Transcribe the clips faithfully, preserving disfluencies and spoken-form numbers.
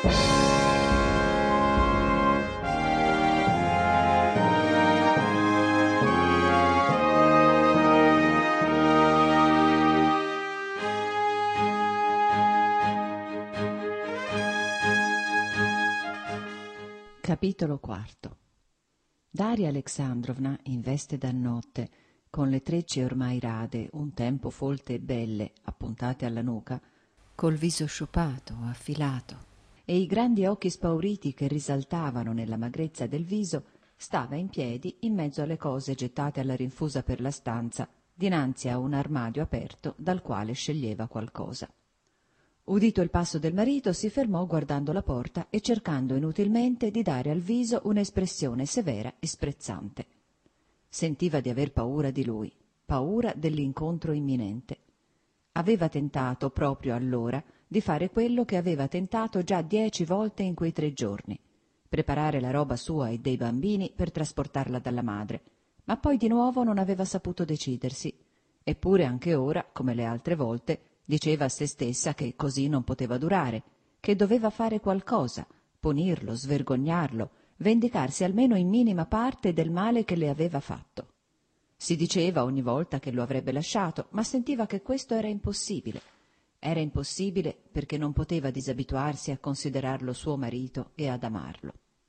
Capitolo quarto. Daria Alexandrovna, in veste da notte, con le trecce ormai rade, un tempo folte e belle, appuntate alla nuca, col viso sciupato, affilato, e i grandi occhi spauriti che risaltavano nella magrezza del viso, stava in piedi in mezzo alle cose gettate alla rinfusa per la stanza, dinanzi a un armadio aperto dal quale sceglieva qualcosa. Udito il passo del marito, si fermò guardando la porta e cercando inutilmente di dare al viso un'espressione severa e sprezzante. Sentiva di aver paura di lui, paura dell'incontro imminente. Aveva tentato, proprio allora, di fare quello che aveva tentato già dieci volte in quei tre giorni, preparare la roba sua e dei bambini per trasportarla dalla madre, ma poi di nuovo non aveva saputo decidersi, eppure anche ora, come le altre volte, diceva a se stessa che così non poteva durare, che doveva fare qualcosa, punirlo, svergognarlo, vendicarsi almeno in minima parte del male che le aveva fatto. Si diceva ogni volta che lo avrebbe lasciato, ma sentiva che questo era impossibile. Era impossibile perché non poteva disabituarsi a considerarlo suo marito e ad amarlo.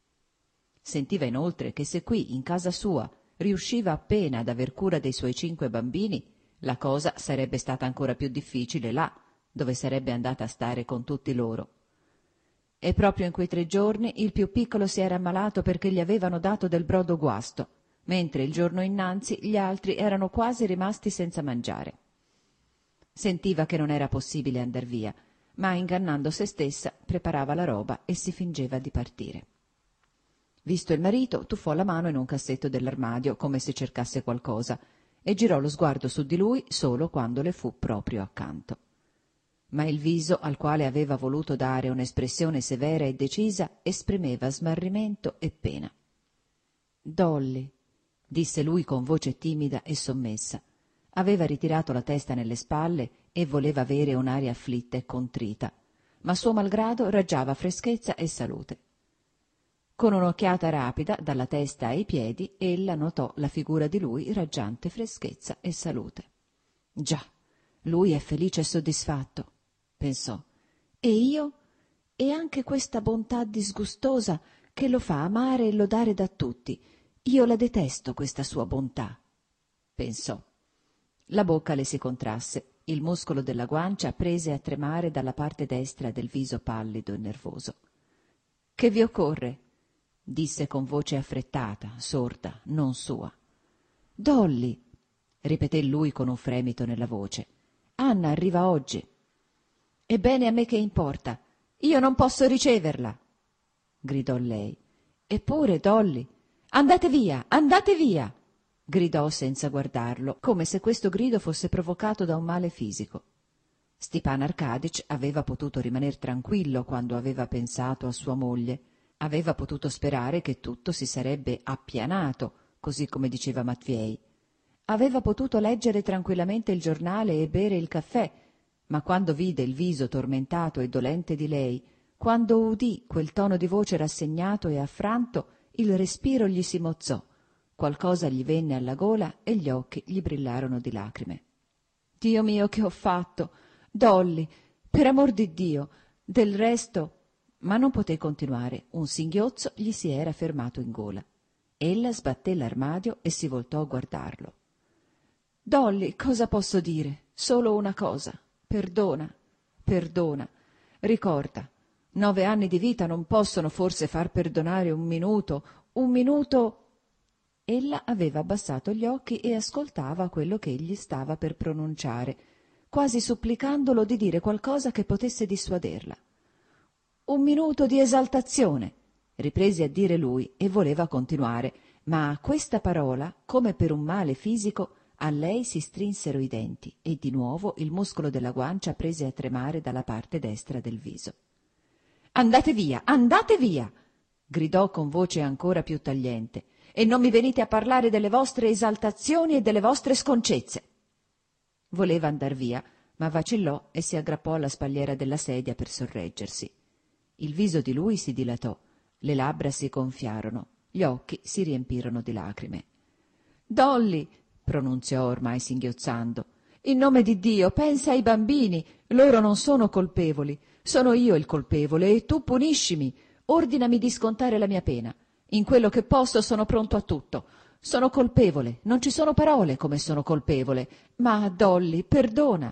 Sentiva inoltre che se qui, in casa sua, riusciva appena ad aver cura dei suoi cinque bambini, la cosa sarebbe stata ancora più difficile là, dove sarebbe andata a stare con tutti loro. E proprio in quei tre giorni il più piccolo si era ammalato perché gli avevano dato del brodo guasto, mentre il giorno innanzi gli altri erano quasi rimasti senza mangiare. Sentiva che non era possibile andar via, ma ingannando se stessa preparava la roba e si fingeva di partire. Visto il marito, tuffò la mano in un cassetto dell'armadio come se cercasse qualcosa, e girò lo sguardo su di lui solo quando le fu proprio accanto. Ma il viso, al quale aveva voluto dare un'espressione severa e decisa, esprimeva smarrimento e pena. «Dolly», disse lui con voce timida e sommessa. Aveva ritirato la testa nelle spalle e voleva avere un'aria afflitta e contrita, ma suo malgrado raggiava freschezza e salute. Con un'occhiata rapida, dalla testa ai piedi, ella notò la figura di lui raggiante freschezza e salute. «Già, lui è felice e soddisfatto», pensò, «e io? E anche questa bontà disgustosa che lo fa amare e lodare da tutti. Io la detesto, questa sua bontà», pensò. La bocca le si contrasse, il muscolo della guancia prese a tremare dalla parte destra del viso pallido e nervoso. «Che vi occorre?» disse con voce affrettata, sorda, non sua. «Dolly», ripeté lui con un fremito nella voce, «Anna arriva oggi». «Ebbene, a me che importa? Io non posso riceverla», gridò lei. «Eppure, Dolly, andate via, andate via», gridò senza guardarlo, come se questo grido fosse provocato da un male fisico. Stepan Arkadych aveva potuto rimaner tranquillo quando aveva pensato a sua moglie. Aveva potuto sperare che tutto si sarebbe appianato, così come diceva Matviei. Aveva potuto leggere tranquillamente il giornale e bere il caffè, ma quando vide il viso tormentato e dolente di lei, quando udì quel tono di voce rassegnato e affranto, il respiro gli si mozzò, qualcosa gli venne alla gola e gli occhi gli brillarono di lacrime. «Dio mio, che ho fatto! Dolly, per amor di Dio! Del resto...» Ma non poté continuare, un singhiozzo gli si era fermato in gola. Ella sbatté l'armadio e si voltò a guardarlo. «Dolly, cosa posso dire? Solo una cosa. Perdona, perdona. Ricorda, nove anni di vita non possono forse far perdonare un minuto, un minuto...» Ella aveva abbassato gli occhi e ascoltava quello che egli stava per pronunciare, quasi supplicandolo di dire qualcosa che potesse dissuaderla. «Un minuto di esaltazione», riprese a dire lui e voleva continuare, ma a questa parola, come per un male fisico, a lei si strinsero i denti e di nuovo il muscolo della guancia prese a tremare dalla parte destra del viso. «Andate via, andate via!» gridò con voce ancora più tagliente, «e non mi venite a parlare delle vostre esaltazioni e delle vostre sconcezze!» Voleva andar via, ma vacillò e si aggrappò alla spalliera della sedia per sorreggersi. Il viso di lui si dilatò, le labbra si gonfiarono, gli occhi si riempirono di lacrime. «Dolly!» pronunziò ormai singhiozzando. «In nome di Dio, pensa ai bambini! Loro non sono colpevoli. Sono io il colpevole e tu puniscimi. Ordinami di scontare la mia pena. In quello che posso sono pronto a tutto. Sono colpevole, non ci sono parole come sono colpevole. Ma, Dolly, perdona!»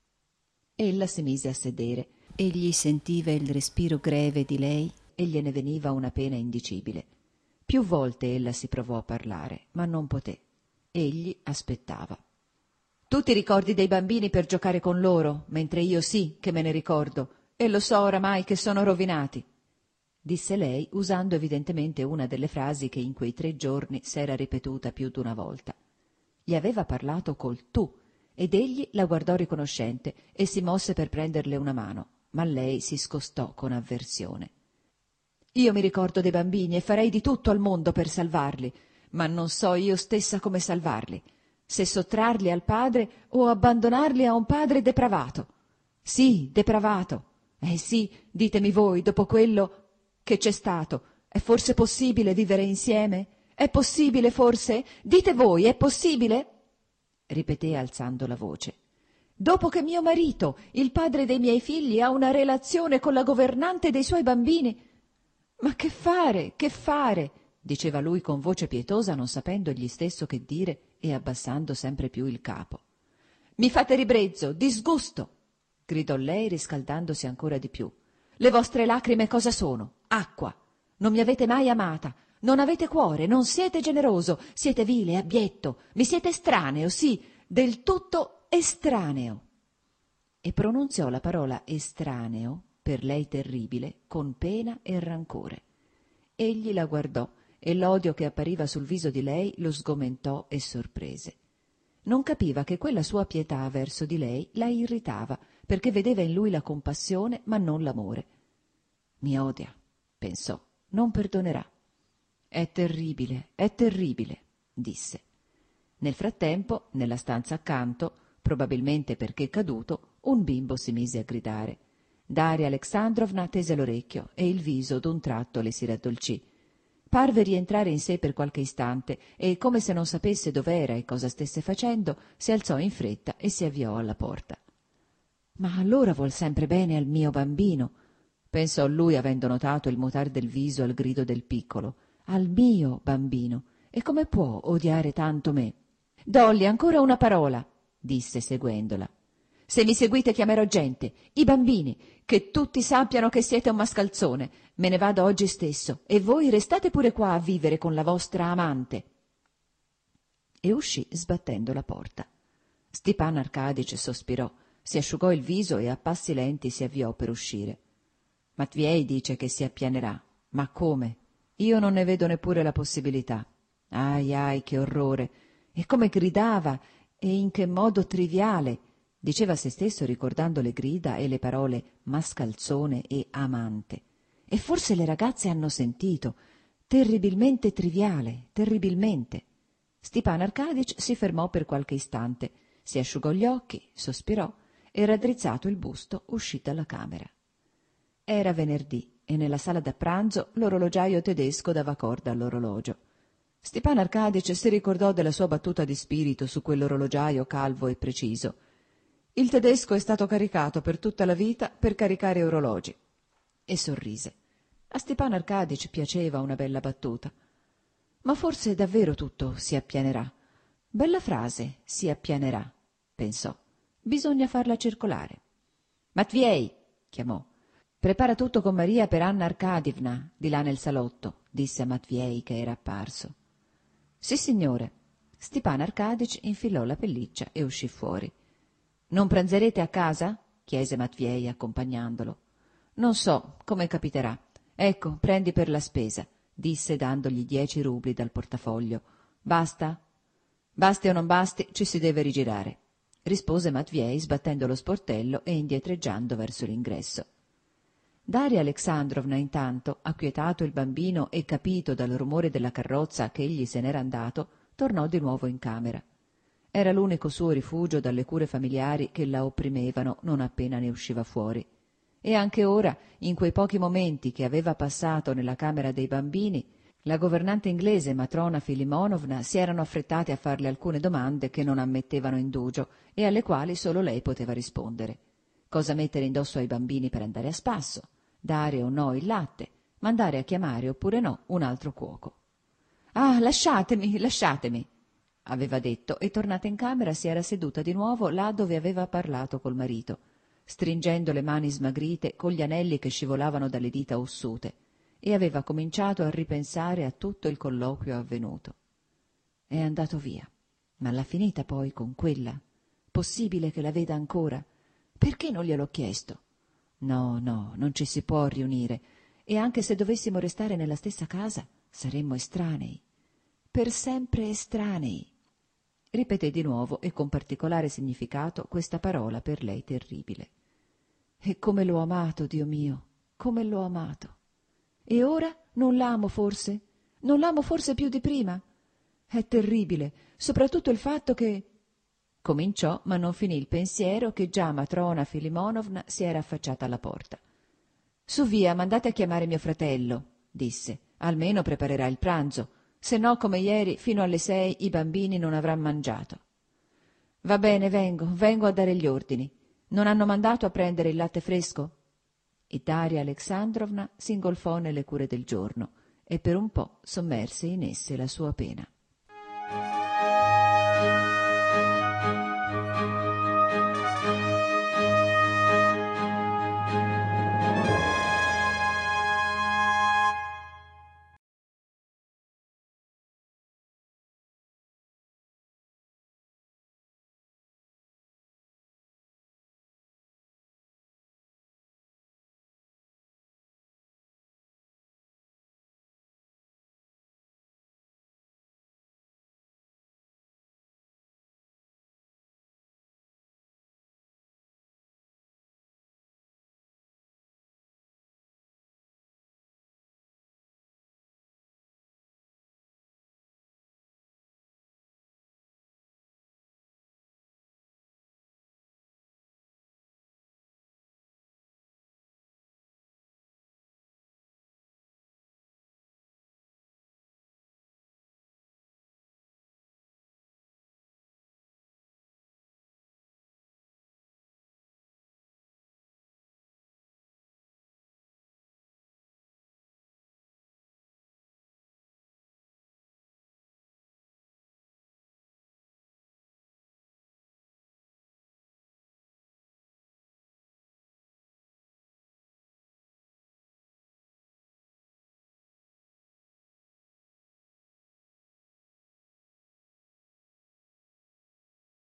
Ella si mise a sedere. Egli sentiva il respiro greve di lei e gliene veniva una pena indicibile. Più volte ella si provò a parlare, ma non poté. Egli aspettava. «Tu ti ricordi dei bambini per giocare con loro, mentre io sì che me ne ricordo, e lo so oramai che sono rovinati», disse lei, usando evidentemente una delle frasi che in quei tre giorni s'era ripetuta più d'una volta. Gli aveva parlato col tu, ed egli la guardò riconoscente e si mosse per prenderle una mano, ma lei si scostò con avversione. «Io mi ricordo dei bambini e farei di tutto al mondo per salvarli, ma non so io stessa come salvarli, se sottrarli al padre o abbandonarli a un padre depravato. Sì, depravato. Eh sì, ditemi voi, dopo quello che c'è stato, è forse possibile vivere insieme? È possibile forse? Dite voi, è possibile?» ripeté alzando la voce. «Dopo che mio marito, il padre dei miei figli, ha una relazione con la governante dei suoi bambini. Ma che fare, che fare?» diceva lui con voce pietosa, non sapendo egli stesso che dire e abbassando sempre più il capo. «Mi fate ribrezzo, disgusto!» gridò lei riscaldandosi ancora di più. «Le vostre lacrime cosa sono? Acqua! Non mi avete mai amata, non avete cuore, non siete generoso, siete vile, abbietto, mi siete estraneo, sì, del tutto estraneo!» E pronunziò la parola estraneo, per lei terribile, con pena e rancore. Egli la guardò e l'odio che appariva sul viso di lei lo sgomentò e sorprese. Non capiva che quella sua pietà verso di lei la irritava, perché vedeva in lui la compassione ma non l'amore. «Mi odia», pensò, «non perdonerà». «È terribile, è terribile», disse. Nel frattempo, nella stanza accanto, probabilmente perché caduto, un bimbo si mise a gridare. Daria Alexandrovna tese l'orecchio e il viso d'un tratto le si raddolcì. Parve rientrare in sé per qualche istante e, come se non sapesse dov'era e cosa stesse facendo, si alzò in fretta e si avviò alla porta. «Ma allora vuol sempre bene al mio bambino», pensò lui avendo notato il mutar del viso al grido del piccolo. «Al mio bambino. E come può odiare tanto me?» «Dolly, ancora una parola», disse seguendola. «Se mi seguite chiamerò gente, i bambini, che tutti sappiano che siete un mascalzone. Me ne vado oggi stesso e voi restate pure qua a vivere con la vostra amante». E uscì sbattendo la porta. Stepan Arcadic sospirò, si asciugò il viso e a passi lenti si avviò per uscire. «Matviei dice che si appianerà. Ma come? Io non ne vedo neppure la possibilità. Ahi, ahi, che orrore! E come gridava! E in che modo triviale!» diceva a se stesso ricordando le grida e le parole mascalzone e amante. «E forse le ragazze hanno sentito. Terribilmente triviale, terribilmente!» Stepan Arcadic si fermò per qualche istante, si asciugò gli occhi, sospirò e, raddrizzato il busto, uscì dalla camera. Era venerdì e nella sala da pranzo l'orologiaio tedesco dava corda all'orologio. Stepan Arcadic si ricordò della sua battuta di spirito su quell'orologiaio calvo e preciso. Il tedesco è stato caricato per tutta la vita per caricare orologi. E sorrise. A Stepan Arcadic piaceva una bella battuta. Ma forse davvero tutto si appianerà. Bella frase, si appianerà, pensò. Bisogna farla circolare. «Matviei!» chiamò. «Prepara tutto con Maria per Anna Arkadievna, di là nel salotto», disse a Matviei che era apparso. «Sì, signore». Stepan Arcadic infilò la pelliccia e uscì fuori. «Non pranzerete a casa?» chiese Matviei accompagnandolo. «Non so, come capiterà. Ecco, prendi per la spesa», disse dandogli dieci rubli dal portafoglio. «Basta?» «Basti o non basti, ci si deve rigirare», rispose Matviei sbattendo lo sportello e indietreggiando verso l'ingresso. Daria Alexandrovna intanto, acquietato il bambino e capito dal rumore della carrozza che egli se n'era andato, tornò di nuovo in camera. Era l'unico suo rifugio dalle cure familiari che la opprimevano non appena ne usciva fuori. e anche ora, in quei pochi momenti che aveva passato nella camera dei bambini, la governante inglese matrona Filimonovna si erano affrettate a farle alcune domande che non ammettevano indugio e alle quali solo lei poteva rispondere. Cosa mettere indosso ai bambini per andare a spasso, dare o no il latte, mandare a chiamare oppure no un altro cuoco. «Ah, lasciatemi, lasciatemi!» aveva detto, e tornata in camera si era seduta di nuovo là dove aveva parlato col marito, stringendo le mani smagrite con gli anelli che scivolavano dalle dita ossute, e aveva cominciato a ripensare a tutto il colloquio avvenuto. È andato via, ma l'ha finita poi con quella? Possibile che la veda ancora? Perché non gliel'ho chiesto? No, no, non ci si può riunire, e anche se dovessimo restare nella stessa casa saremmo estranei, per sempre estranei. Ripeté di nuovo e con particolare significato questa parola per lei terribile. E come l'ho amato, Dio mio, come l'ho amato! E ora non l'amo forse? Non l'amo forse più di prima? È terribile, soprattutto il fatto che... Cominciò, ma non finì il pensiero che già matrona Filimonovna si era affacciata alla porta. «Su via, mandate a chiamare mio fratello», disse. «Almeno preparerà il pranzo, se no come ieri fino alle sei i bambini non avranno mangiato». «Va bene, vengo, vengo a dare gli ordini. Non hanno mandato a prendere il latte fresco?» E Daria Alexandrovna s'ingolfò nelle cure del giorno e per un po' sommerse in esse la sua pena.